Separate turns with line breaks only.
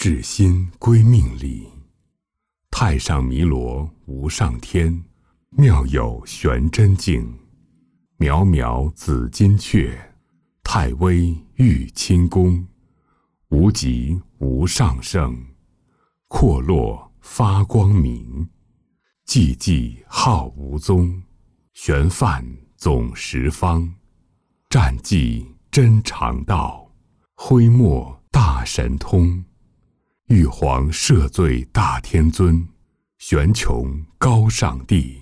至心归命里。太上弥罗无上天，妙有玄真境。渺渺紫金阙，太微玉清宫。无极无上圣，阔落发光明。寂寂号无踪，玄梵总十方。战寂真常道，徽墨大神通。玉皇赦罪大天尊，玄穹高上帝。